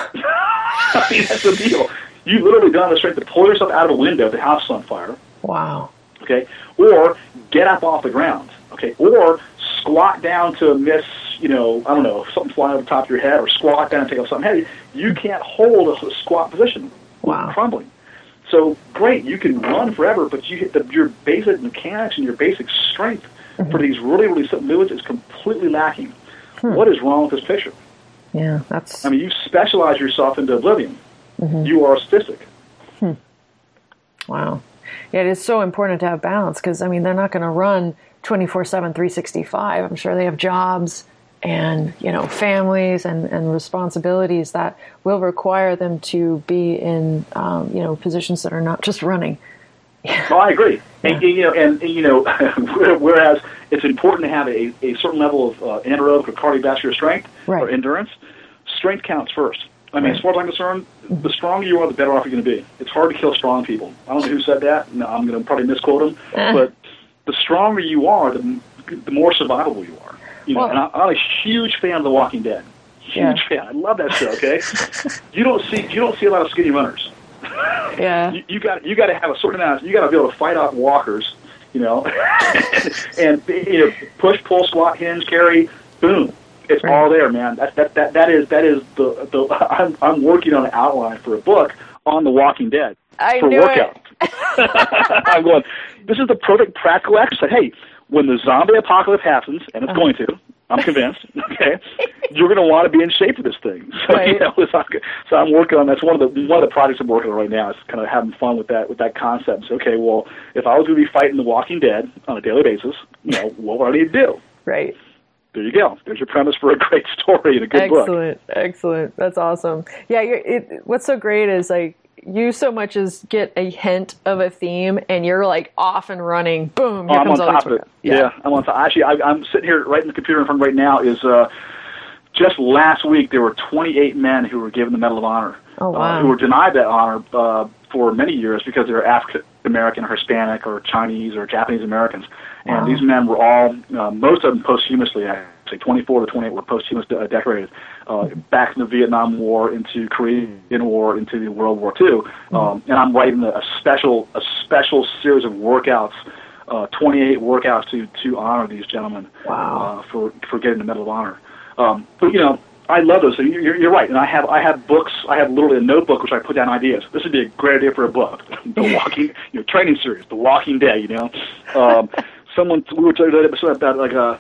I mean, that's the deal. You literally don't have the strength to pull yourself out of a window if the house is on fire. Wow. Okay, or get up off the ground. Okay, or squat down to miss, I don't know, something flying over the top of your head, or squat down and take off something heavy. You can't hold a squat position. Wow. You're crumbling. So great, you can run forever, but you hit your basic mechanics and your basic strength for these really, really simple movements is completely lacking. What is wrong with this picture? Yeah, I mean, you specialize yourself into oblivion. You are a statistic. Wow. Yeah, it is so important to have balance because, I mean, they're not going to run 24/7, 365. I'm sure they have jobs and, families and responsibilities that will require them to be in, positions that are not just running. Well, I agree. Yeah. Whereas it's important to have a certain level of anaerobic or cardiovascular strength or endurance, strength counts first. I mean, as far as I'm concerned, the stronger you are, the better off you're going to be. It's hard to kill strong people. I don't know who said that. No, I'm going to probably misquote him. But the stronger you are, the more survivable you are. You know, well, and I'm a huge fan of The Walking Dead. Huge fan. I love that show. Okay, you don't see a lot of skinny runners. Yeah, you got to have a certain amount. You got to be able to fight off walkers. You know, and push, pull, squat, hinge, carry, boom. It's all there, man. That is the. I'm working on an outline for a book on The Walking Dead for workout. I'm going. This is the perfect practical exercise. Hey, when the zombie apocalypse happens, and it's going to, I'm convinced. Okay, you're going to want to be in shape for this thing. So, right. So I'm working on. That's one of the projects I'm working on right now. Is kind of having fun with that concept. So, okay, well, if I was going to be fighting The Walking Dead on a daily basis, what would I need to do? Right. There you go. There's your premise for a great story and a good book. Excellent. That's awesome. Yeah, what's so great is like you so much as get a hint of a theme and you're like off and running. Boom. Here comes I'm on top of it. Yeah, I'm on top. Actually, I'm sitting here right in the computer in front right now. Is just last week there were 28 men who were given the Medal of Honor. Oh, wow. Who were denied that honor for many years because they were African American, or Hispanic, or Chinese, or Japanese Americans. Wow. And these men were all, most of them posthumously, actually, 24 to 28 were posthumously decorated. Back in the Vietnam War, into Korean War, into the World War II. And I'm writing a special series of workouts, 28 workouts to honor these gentlemen. Wow. For getting the Medal of Honor. But I love those. So you're right, and I have books. I have literally a notebook which I put down ideas. This would be a great idea for a book, the Walking, training series, The Walking Dead. We were talking about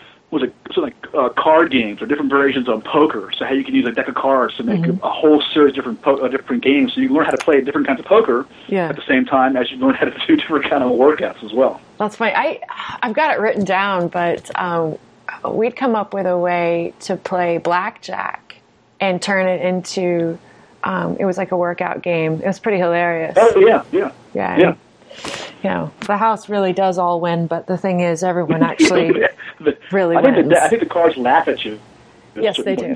card games or different versions of poker. So how you can use a deck of cards to make a whole series of different games. So you can learn how to play different kinds of poker at the same time as you learn how to do different kind of workouts as well. That's funny. I've got it written down, but. We'd come up with a way to play blackjack and turn it into, it was like a workout game. It was pretty hilarious. Oh, yeah. The house really does all win, but the thing is, everyone actually really wins. I think the cards laugh at you. Yes, they do.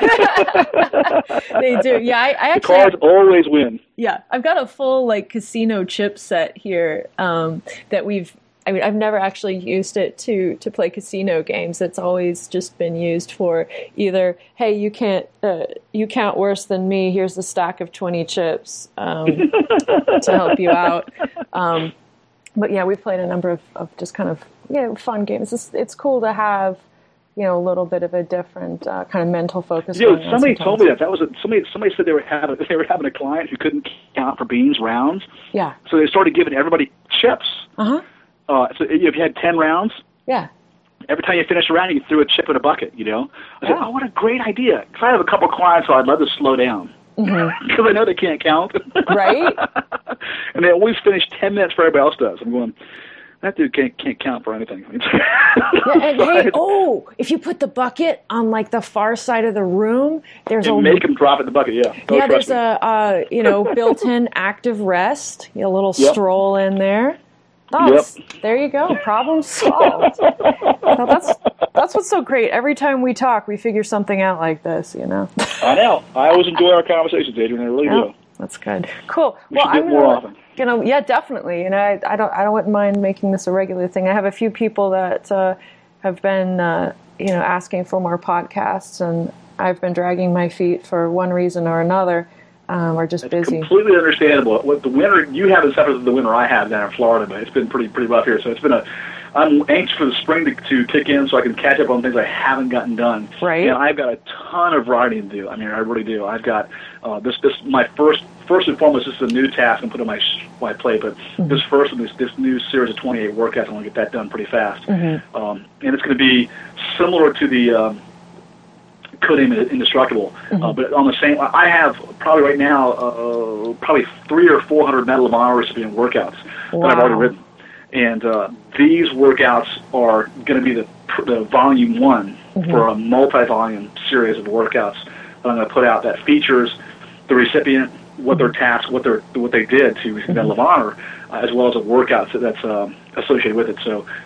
They do. Yeah, I actually. The cards always win. Yeah, I've got a full casino chip set here that I've never actually used it to play casino games. It's always just been used for either, hey, you count worse than me. Here's a stack of 20 chips to help you out. But yeah, we've played a number of just kind of fun games. It's cool to have a little bit of a different kind of mental focus. Somebody told me that somebody said they were having a client who couldn't count for beans rounds. Yeah. So they started giving everybody chips. So if you had 10 rounds, every time you finished a round, you threw a chip in a bucket, I said, oh, what a great idea. Because I have a couple of clients who I'd love to slow down. Because I know they can't count. Right. And they always finish 10 minutes before everybody else does. I'm going, that dude can't count for anything. If you put the bucket on the far side of the room, make him drop it in the bucket. There's a built-in active rest, a little stroll in there. There you go. Problem solved. Well, that's what's so great. Every time we talk, we figure something out like this. I know. I always enjoy our conversations, Adrian. I really do. That's good. Cool. We should do it more often. Definitely. I wouldn't mind making this a regular thing. I have a few people that have been asking for more podcasts, and I've been dragging my feet for one reason or another. We're just busy. Completely understandable. What the winter you haven't suffered as the winter I have down in Florida, but it's been pretty rough here. So I'm anxious for the spring to kick in so I can catch up on things I haven't gotten done. Right. And I've got a ton of writing to do. I mean, I really do. I've got this my first and foremost. This is a new task I'm putting on my plate, but this new series of 28 workouts, I want to get that done pretty fast. And it's going to be similar to the. Coding Indestructible, but on the same, I have probably right now probably 300 or 400 Medal of Honor recipient workouts that I've already written, and these workouts are going to be the volume 1 for a multi-volume series of workouts that I'm going to put out that features the recipient, what their task, what they did to receive Medal of Honor, as well as a workout that's associated with it. So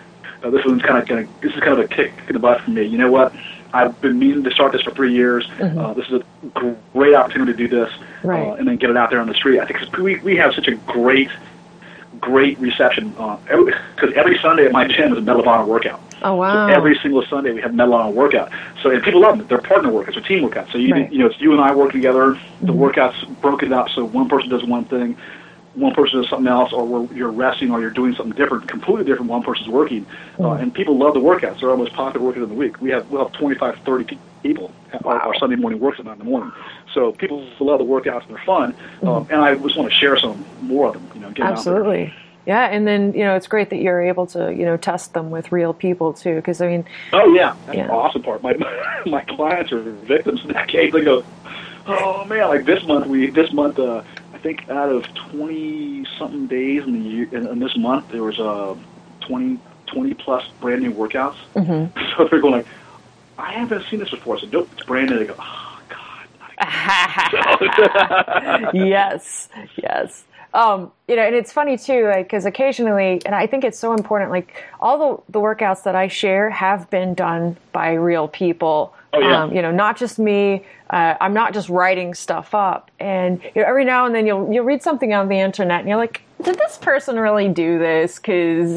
this is kind of a kick in the butt for me. You know what? I've been meaning to start this for 3 years. This is a great opportunity to do this, and then get it out there on the street. I think 'cause we have such a great reception, because every Sunday at my gym is a Medal of Honor workout. Oh, wow. So every single Sunday we have Medal of Honor workout. So, and people love them. They're partner workouts, they're team workouts. So it's you and I working together. The workout's broken up, so one person does one thing, one person does something else, or you're resting, or you're doing something different, completely different. One person's working, and people love the workouts. They're our most popular workout of the week. We'll have 25, 30 people at our Sunday morning workouts in the morning. So people love the workouts and they're fun, and I just want to share some more of them. Get Absolutely. Out there. Yeah, and then, it's great that you're able to, test them with real people, too, because, I mean... Oh, yeah. That's the awesome part. My clients are victims in that case. They go, oh, man, like this month, I think out of 20-something days in the year, in this month, there was 20-plus brand-new workouts. So they're going like, I haven't seen this before. So, nope, it's brand new. They go, oh, God. Yes. And it's funny too, because occasionally, and I think it's so important, like all the workouts that I share have been done by real people. Oh, yeah. Not just me. I'm not just writing stuff up. And every now and then you'll read something on the internet and you're like, did this person really do this? Because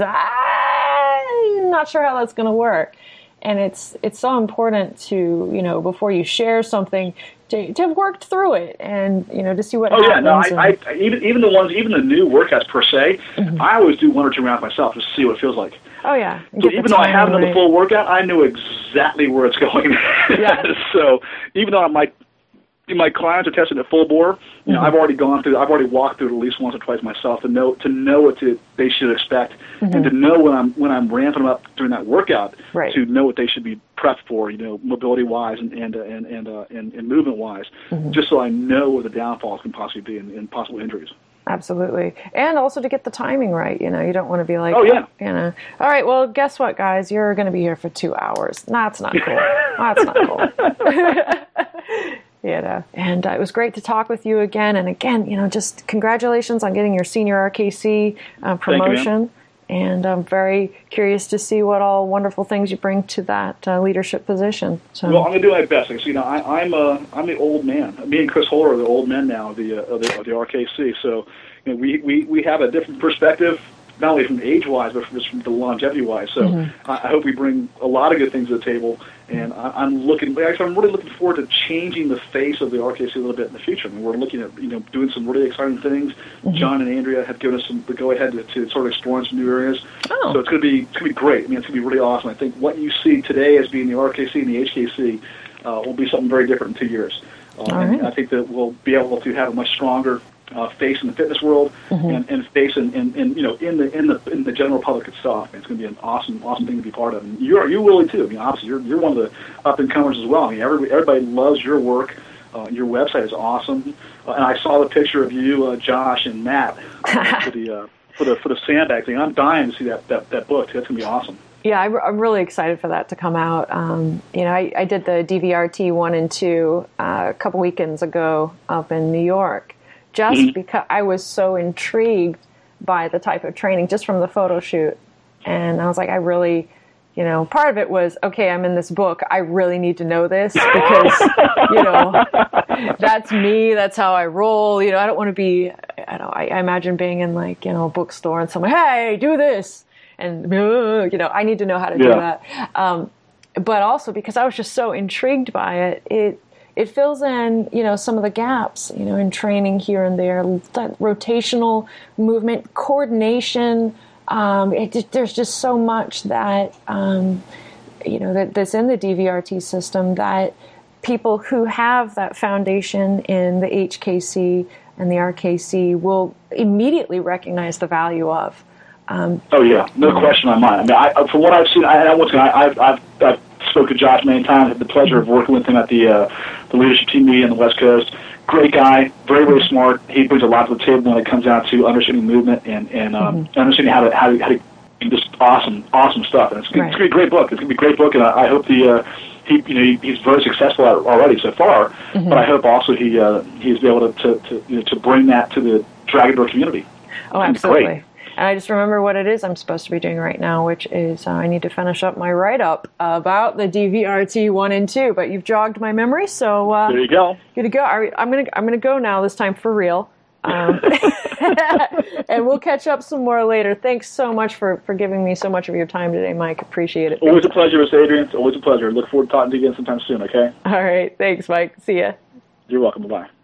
I'm not sure how that's going to work. And it's so important to, before you share something, to have worked through it and, to see what happens. Even the new workouts per se, I always do 1 or 2 rounds myself just to see what it feels like. Oh, yeah. So even though I haven't done the full workout, I know exactly where it's going. Yeah. So even though my clients are testing at full bore, I've already walked through it at least once or twice myself to know what they should expect, and to know when I'm ramping them up during that workout, to know what they should be prepped for, mobility wise and movement wise, just so I know where the downfalls can possibly be and possible injuries. Absolutely. And also to get the timing right, you don't want to be like, all right, well, guess what, guys? You're going to be here for 2 hours. That's not cool. That's not cool. And it was great to talk with you again. And again, just congratulations on getting your senior RKC promotion. And I'm very curious to see what all wonderful things you bring to that leadership position. So. Well, I'm going to do my best. I'm the old man. Me and Chris Holler are the old men now of the RKC. So we have a different perspective, not only from age-wise, but from the longevity-wise. So I hope we bring a lot of good things to the table. And I'm really looking forward to changing the face of the RKC a little bit in the future. I mean, we're looking at doing some really exciting things. John and Andrea have given us the go-ahead to sort of explore some new areas. Oh. So it's going to be great. I mean, it's going to be really awesome. I think what you see today as being the RKC and the HKC will be something very different in 2 years. And I think that we'll be able to have a much stronger face in the fitness world and face in the general public itself. It's going to be an awesome thing to be part of. And you really too. I mean, obviously you're one of the up and comers as well. I mean, everybody loves your work. Your website is awesome. And I saw the picture of you, Josh and Matt for the sandbag thing. I'm dying to see that book. That's going to be awesome. Yeah, I'm really excited for that to come out. I did the DVRT 1 and 2 a couple weekends ago up in New York. Just because I was so intrigued by the type of training just from the photo shoot. And I was like, I really, part of it was, okay, I'm in this book. I really need to know this because, that's me. That's how I roll. I don't want to be, I imagine being in a bookstore and someone, hey, do this. And, I need to know how to do that. But also because I was just so intrigued by it, it fills in, some of the gaps, in training here and there, that rotational movement, coordination. There's just so much that, that's in the DVRT system that people who have that foundation in the HKC and the RKC will immediately recognize the value of. No question on mine. I mean, from what I've seen, I've spoke to Josh many times. Had the pleasure of working with him at the leadership team meeting on the West Coast. Great guy, very, very smart. He brings a lot to the table when it comes down to understanding movement and understanding how to do this awesome stuff. And it's going to be a great book. It's going to be a great book, and I hope he's very successful at it already so far. But I hope also he's able to bring that to the Dragon Door community. Oh, absolutely. And I just remember what it is I'm supposed to be doing right now, which is I need to finish up my write-up about the DVRT 1 and 2. But you've jogged my memory, so there you go. Good to go. I'm gonna go now. This time for real. And we'll catch up some more later. Thanks so much for giving me so much of your time today, Mike. Appreciate it. Always a pleasure, Miss Adrienne. It's always a pleasure. Look forward to talking to you again sometime soon, okay? All right. Thanks, Mike. See ya. You're welcome. Bye-bye.